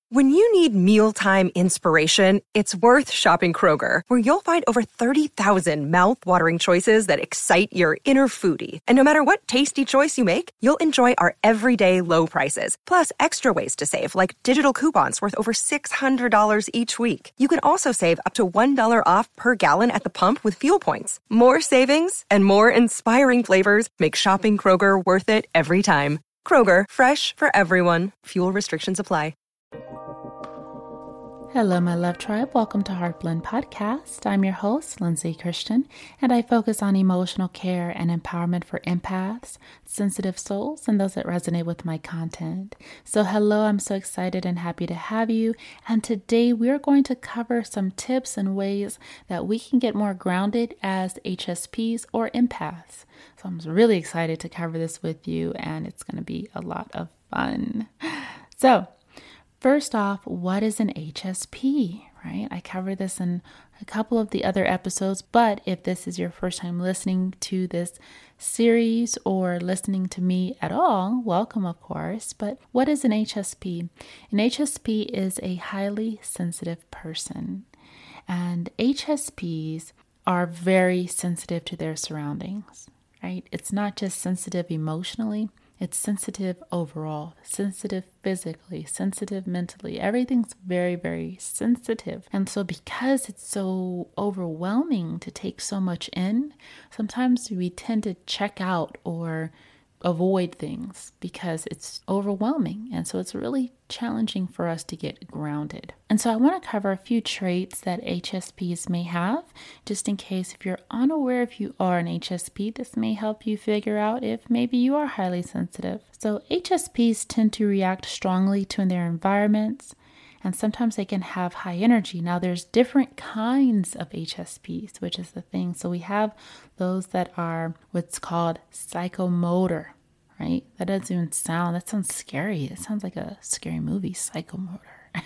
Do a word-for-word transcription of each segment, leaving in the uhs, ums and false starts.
When you need mealtime inspiration, it's worth shopping Kroger, where you'll find over thirty thousand mouth-watering choices that excite your inner foodie. And no matter what tasty choice you make, you'll enjoy our everyday low prices, plus extra ways to save, like digital coupons worth over six hundred dollars each week. You can also save up to one dollar off per gallon at the pump with fuel points. More savings and more inspiring flavors make shopping Kroger worth it every time. Kroger, fresh for everyone. Fuel restrictions apply. Hello, my love tribe. Welcome to Heart Blend Podcast. I'm your host, Lindsay Christian, and I focus on emotional care and empowerment for empaths, sensitive souls, and those that resonate with my content. So hello, I'm so excited and happy to have you. And today we're going to cover some tips and ways that we can get more grounded as H S Ps or empaths. So I'm really excited to cover this with you, and it's going to be a lot of fun. So first off, what is an H S P, right? I covered this in a couple of the other episodes, but if this is your first time listening to this series or listening to me at all, welcome, of course. But what is an H S P? An H S P is a highly sensitive person, and H S Ps are very sensitive to their surroundings, right? It's not just sensitive emotionally. It's sensitive overall, sensitive physically, sensitive mentally. Everything's very, very sensitive. And so because it's so overwhelming to take so much in, sometimes we tend to check out or avoid things because it's overwhelming. And so it's really challenging for us to get grounded. And so I want to cover a few traits that H S Ps may have, just in case if you're unaware if you are an H S P, this may help you figure out if maybe you are highly sensitive. So H S Ps tend to react strongly to their environments, and sometimes they can have high energy. Now there's different kinds of H S Ps, which is the thing. So we have those that are what's called psychomotor, right? That doesn't even sound, that sounds scary. It sounds like a scary movie, psychomotor.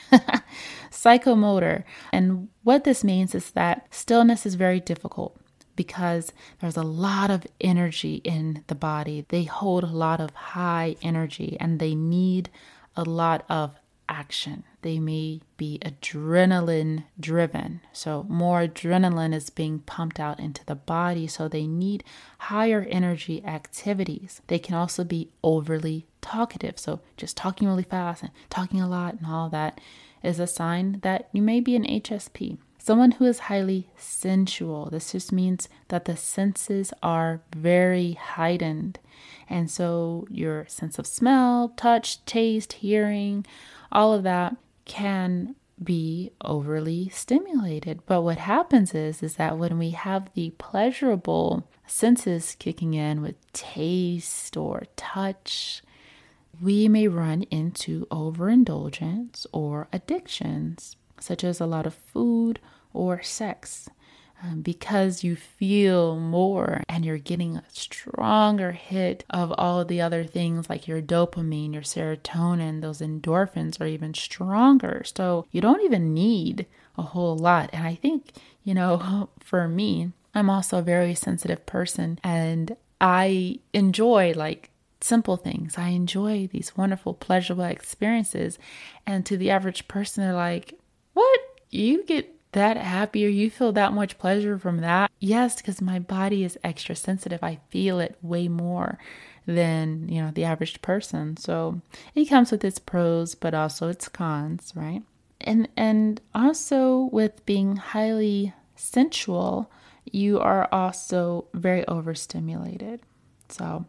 Psychomotor. And what this means is that stillness is very difficult because there's a lot of energy in the body. They hold a lot of high energy and they need a lot of action. They may be adrenaline driven. So more adrenaline is being pumped out into the body. So they need higher energy activities. They can also be overly talkative. So just talking really fast and talking a lot and all that is a sign that you may be an H S P. Someone who is highly sensual. This just means that the senses are very heightened. And so your sense of smell, touch, taste, hearing, all of that can be overly stimulated. But what happens is, is that when we have the pleasurable senses kicking in with taste or touch, we may run into overindulgence or addictions, such as a lot of food or sex. Um, because you feel more and you're getting a stronger hit of all of the other things like your dopamine, your serotonin, those endorphins are even stronger. So you don't even need a whole lot. And I think, you know, for me, I'm also a very sensitive person and I enjoy like simple things. I enjoy these wonderful, pleasurable experiences. And to the average person, they're like, what? You get that happy or you feel that much pleasure from that? Yes, because my body is extra sensitive. I feel it way more than, you know, the average person. So it comes with its pros, but also its cons, right? And and also with being highly sensual, you are also very overstimulated. So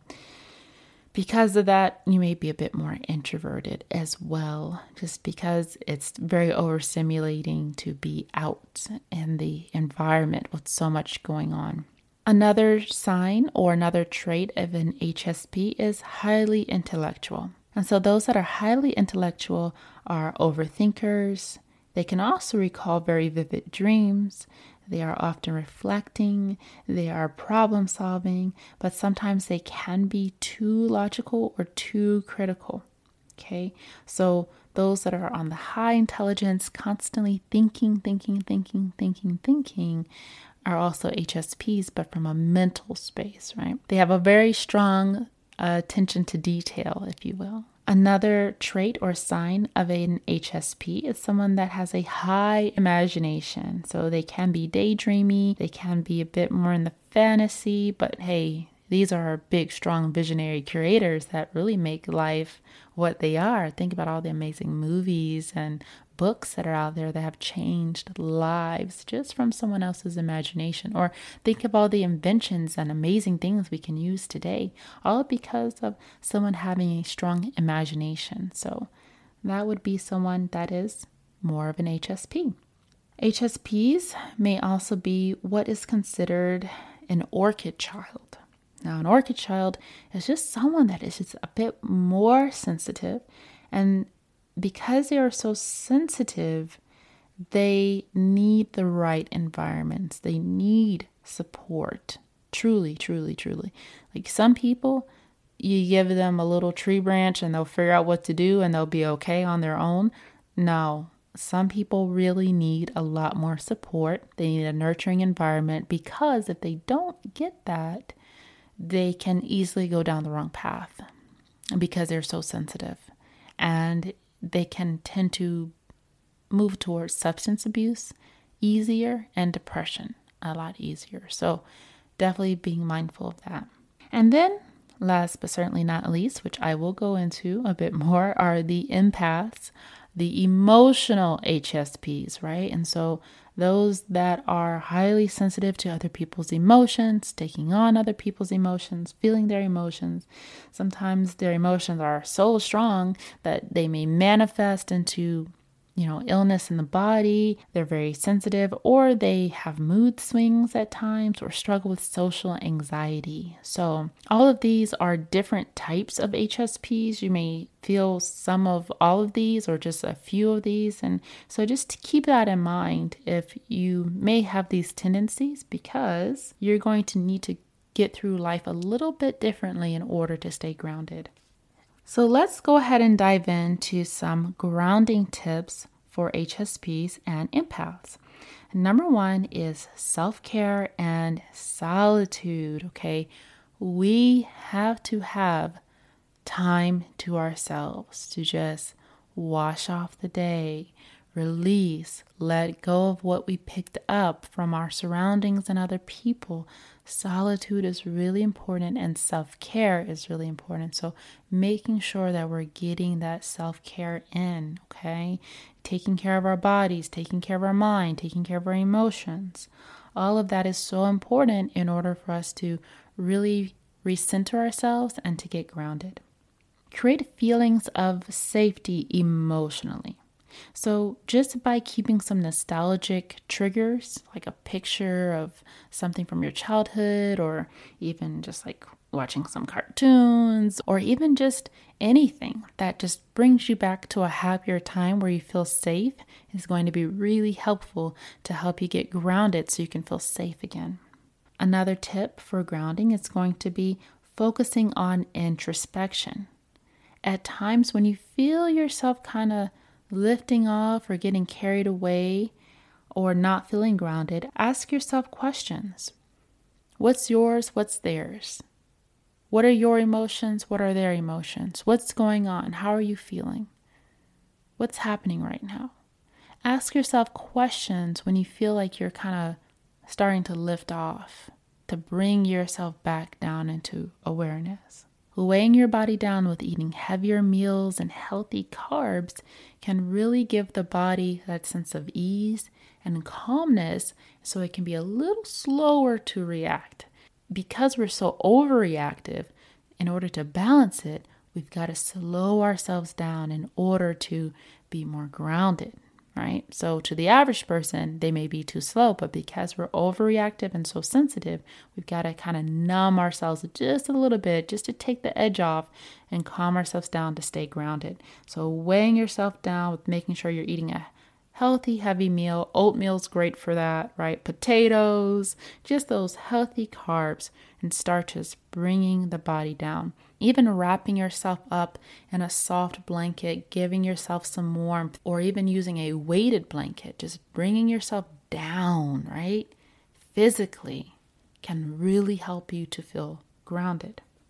because of that, you may be a bit more introverted as well, just because it's very overstimulating to be out in the environment with so much going on. Another sign or another trait of an H S P is highly intellectual. And so those that are highly intellectual are overthinkers. They can also recall very vivid dreams. They are often reflecting, they are problem solving, but sometimes they can be too logical or too critical. Okay, so those that are on the high intelligence, constantly thinking, thinking, thinking, thinking, thinking, are also H S Ps, but from a mental space, right? They have a very strong uh, attention to detail, if you will. Another trait or sign of an H S P is someone that has a high imagination. So they can be daydreamy, they can be a bit more in the fantasy, but hey, these are big, strong, visionary creators that really make life what they are. Think about all the amazing movies and books that are out there that have changed lives just from someone else's imagination. Or think of all the inventions and amazing things we can use today, all because of someone having a strong imagination. So that would be someone that is more of an H S P. H S Ps may also be what is considered an orchid child. Now, an orchid child is just someone that is just a bit more sensitive, and because they are so sensitive, they need the right environments. They need support. Truly, truly, truly. Like some people, you give them a little tree branch and they'll figure out what to do and they'll be okay on their own. No, some people really need a lot more support. They need a nurturing environment, because if they don't get that, they can easily go down the wrong path because they're so sensitive. And they can tend to move towards substance abuse easier and depression a lot easier. So definitely being mindful of that. And then last but certainly not least, which I will go into a bit more, are the empaths, the emotional H S Ps, right? And so those that are highly sensitive to other people's emotions, taking on other people's emotions, feeling their emotions. Sometimes their emotions are so strong that they may manifest into, you know, illness in the body. They're very sensitive, or they have mood swings at times, or struggle with social anxiety. So all of these are different types of H S Ps. You may feel some of all of these or just a few of these. And so just keep that in mind if you may have these tendencies, because you're going to need to get through life a little bit differently in order to stay grounded. So let's go ahead and dive into some grounding tips for H S Ps and empaths. Number one is self-care and solitude, okay? We have to have time to ourselves to just wash off the day, release, let go of what we picked up from our surroundings and other people. Solitude is really important, and self-care is really important. So making sure that we're getting that self-care in, okay? Taking care of our bodies, taking care of our mind, taking care of our emotions. All of that is so important in order for us to really recenter ourselves and to get grounded. Create feelings of safety emotionally. So just by keeping some nostalgic triggers, like a picture of something from your childhood, or even just like watching some cartoons, or even just anything that just brings you back to a happier time where you feel safe, is going to be really helpful to help you get grounded so you can feel safe again. Another tip for grounding is going to be focusing on introspection. At times when you feel yourself kind of lifting off or getting carried away or not feeling grounded, ask yourself questions. What's yours? What's theirs? What are your emotions? What are their emotions? What's going on? How are you feeling? What's happening right now? Ask yourself questions when you feel like you're kind of starting to lift off, to bring yourself back down into awareness. Weighing your body down with eating heavier meals and healthy carbs can really give the body that sense of ease and calmness, so it can be a little slower to react. Because we're so overreactive, in order to balance it, we've got to slow ourselves down in order to be more grounded. Right? So to the average person, they may be too slow, but because we're overreactive and so sensitive, we've got to kind of numb ourselves just a little bit, just to take the edge off and calm ourselves down to stay grounded. So weighing yourself down with making sure you're eating a healthy, heavy meal. Oatmeal's great for that, right? Potatoes, just those healthy carbs and starches, bringing the body down. Even wrapping yourself up in a soft blanket, giving yourself some warmth, or even using a weighted blanket, just bringing yourself down, right? Physically can really help you to feel grounded.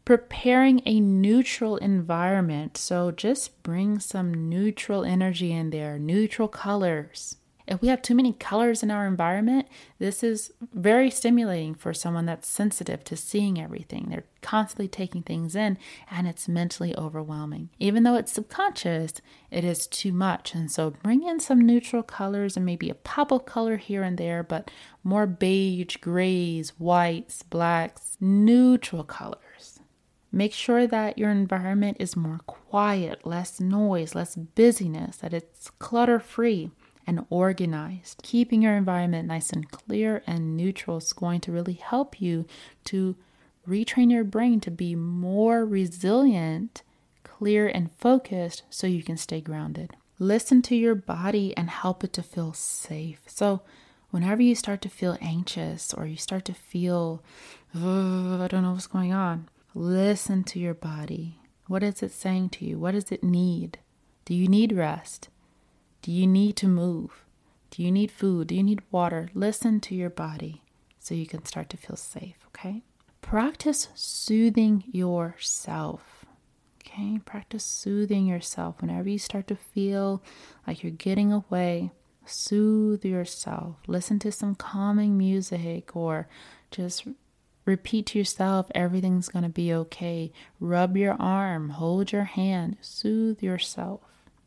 preparing a neutral environment. So just bring some neutral energy in there, neutral colors. If we have too many colors in our environment, this is very stimulating for someone that's sensitive to seeing everything. They're constantly taking things in and it's mentally overwhelming. Even though it's subconscious, it is too much. And so bring in some neutral colors and maybe a pop of color here and there, but more beige, grays, whites, blacks, neutral colors. Make sure that your environment is more quiet, less noise, less busyness, that it's clutter-free and organized. Keeping your environment nice and clear and neutral is going to really help you to retrain your brain to be more resilient, clear, and focused so you can stay grounded. Listen to your body and help it to feel safe. So whenever you start to feel anxious or you start to feel, oh, I don't know what's going on, listen to your body. What is it saying to you? What does it need? Do you need rest? Do you need to move? Do you need food? Do you need water? Listen to your body so you can start to feel safe, okay? Practice soothing yourself, okay? Practice soothing yourself. Whenever you start to feel like you're getting away, soothe yourself. Listen to some calming music or just repeat to yourself, everything's going to be okay. Rub your arm, hold your hand, soothe yourself.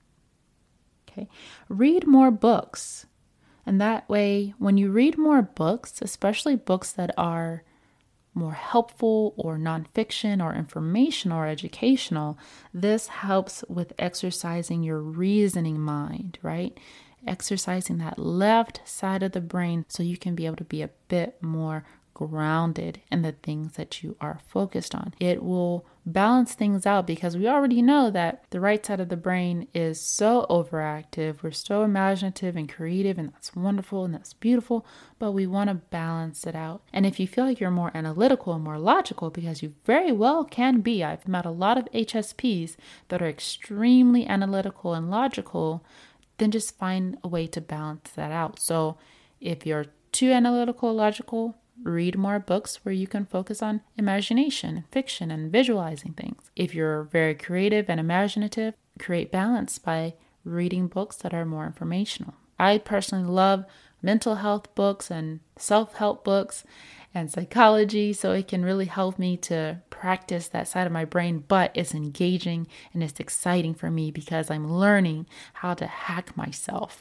Okay. Read more books. And that way, when you read more books, especially books that are more helpful or nonfiction or informational or educational, this helps with exercising your reasoning mind, right? Exercising that left side of the brain so you can be able to be a bit more grounded in the things that you are focused on. It will balance things out because we already know that the right side of the brain is so overactive. We're so imaginative and creative, and that's wonderful and that's beautiful, but we want to balance it out. And if you feel like you're more analytical and more logical, because you very well can be, I've met a lot of H S Ps that are extremely analytical and logical, then just find a way to balance that out. So if you're too analytical, logical, read more books where you can focus on imagination, fiction, and visualizing things. If you're very creative and imaginative, create balance by reading books that are more informational. I personally love mental health books and self-help books and psychology, so it can really help me to practice that side of my brain, but it's engaging and it's exciting for me because I'm learning how to hack myself.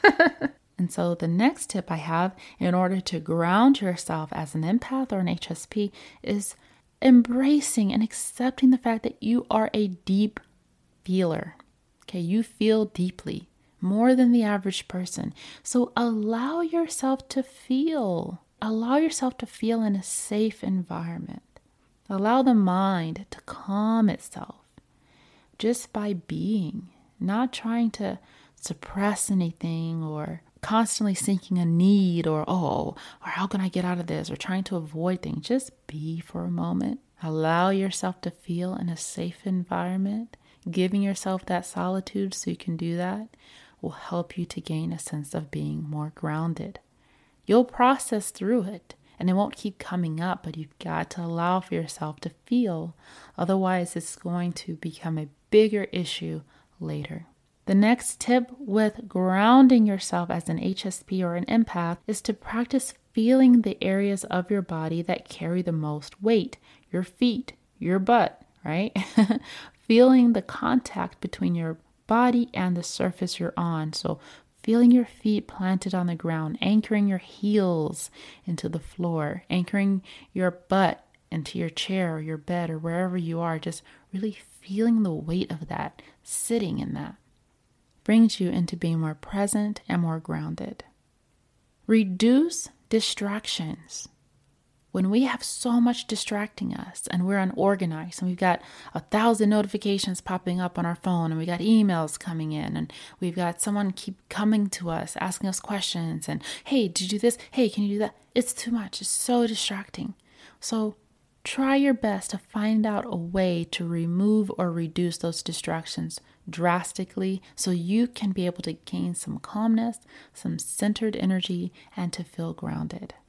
And so the next tip I have in order to ground yourself as an empath or an H S P is embracing and accepting the fact that you are a deep feeler. Okay, you feel deeply, more than the average person. So allow yourself to feel. Allow yourself to feel in a safe environment. Allow the mind to calm itself just by being, not trying to suppress anything or constantly seeking a need or, oh, or how can I get out of this, or trying to avoid things. Just be for a moment. Allow yourself to feel in a safe environment. Giving yourself that solitude so you can do that will help you to gain a sense of being more grounded. You'll process through it and it won't keep coming up, but you've got to allow for yourself to feel. Otherwise, it's going to become a bigger issue later. The next tip with grounding yourself as an H S P or an empath is to practice feeling the areas of your body that carry the most weight. Your feet, your butt, right? Feeling the contact between your body and the surface you're on. So feeling your feet planted on the ground, anchoring your heels into the floor, anchoring your butt into your chair or your bed or wherever you are, just really feeling the weight of that, sitting in that. Brings you into being more present and more grounded. Reduce distractions. When we have so much distracting us and we're unorganized and we've got a thousand notifications popping up on our phone and we got emails coming in and we've got someone keep coming to us, asking us questions and, hey, did you do this? Hey, can you do that? It's too much. It's so distracting. So try your best to find out a way to remove or reduce those distractions drastically so you can be able to gain some calmness, some centered energy, and to feel grounded.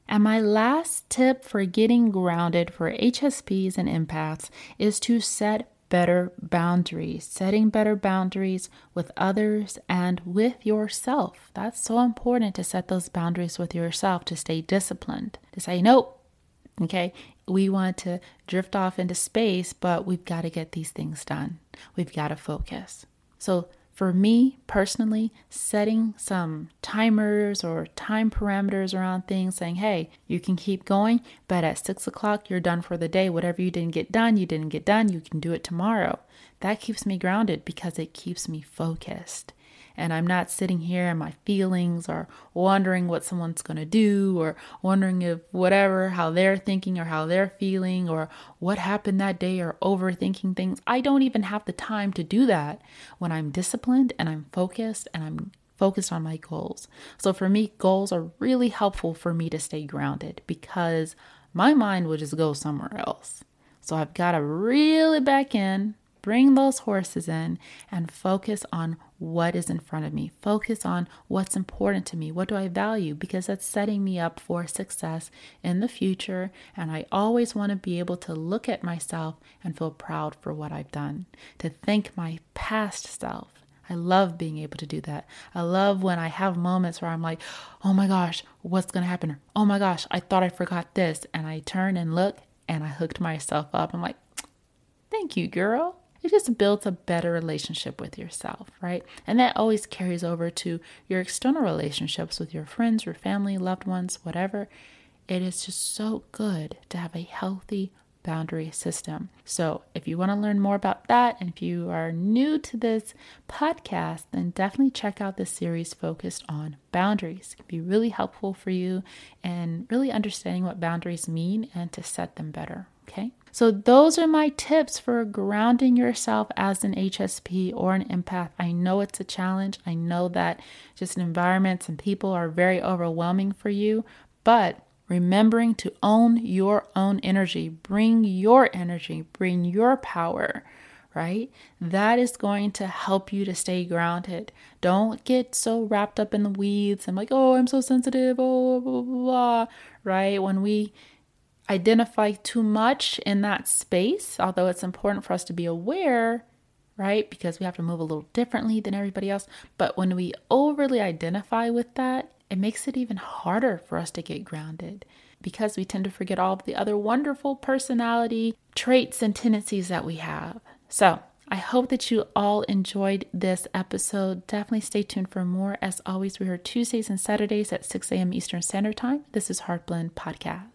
And my last tip for getting grounded for H S Ps and empaths is to set better boundaries, setting better boundaries with others and with yourself. That's so important to set those boundaries with yourself, to stay disciplined, to say, nope, okay, we want to drift off into space, but we've got to get these things done. We've got to focus. So for me personally, setting some timers or time parameters around things, saying, hey, you can keep going, but at six o'clock, you're done for the day. Whatever you didn't get done, you didn't get done. You can do it tomorrow. That keeps me grounded because it keeps me focused. And I'm not sitting here in my feelings or wondering what someone's going to do or wondering if whatever, how they're thinking or how they're feeling or what happened that day or overthinking things. I don't even have the time to do that when I'm disciplined and I'm focused and I'm focused on my goals. So for me, goals are really helpful for me to stay grounded because my mind would just go somewhere else. So I've got to reel it back in, bring those horses in, and focus on what is in front of me. Focus on what's important to me. What do I value? Because that's setting me up for success in the future. And I always want to be able to look at myself and feel proud for what I've done, to thank my past self. I love being able to do that. I love when I have moments where I'm like, oh my gosh, what's going to happen? Oh my gosh, I thought I forgot this. And I turn and look and I hooked myself up. I'm like, thank you, girl. It just builds a better relationship with yourself, right? And that always carries over to your external relationships with your friends, your family, loved ones, whatever. It is just so good to have a healthy boundary system. So if you want to learn more about that, and if you are new to this podcast, then definitely check out this series focused on boundaries. It can be really helpful for you in really understanding what boundaries mean and to set them better, okay? So those are my tips for grounding yourself as an H S P or an empath. I know it's a challenge. I know that just environments and people are very overwhelming for you, but remembering to own your own energy, bring your energy, bring your power, right? That is going to help you to stay grounded. Don't get so wrapped up in the weeds and like, oh, I'm so sensitive, oh, blah, blah, blah, right? When we identify too much in that space, although it's important for us to be aware, right? Because we have to move a little differently than everybody else. But when we overly identify with that, it makes it even harder for us to get grounded because we tend to forget all of the other wonderful personality traits and tendencies that we have. So I hope that you all enjoyed this episode. Definitely stay tuned for more. As always, we are Tuesdays and Saturdays at six a.m. Eastern Standard Time. This is Heartblend Podcast.